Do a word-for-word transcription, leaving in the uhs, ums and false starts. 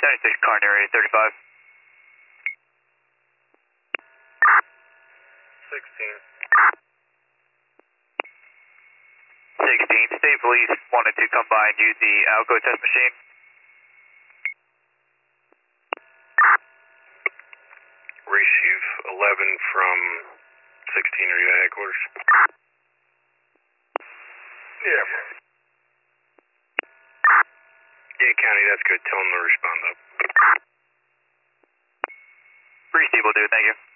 seventy-six Kearney, area thirty-five. sixteen. sixteen, State Police wanted to come by and use the ALCO test machine. Receive eleven from sixteen, are you at headquarters? Yeah. Yeah, County, that's good. Tell them to respond up. Receive will do it, thank you.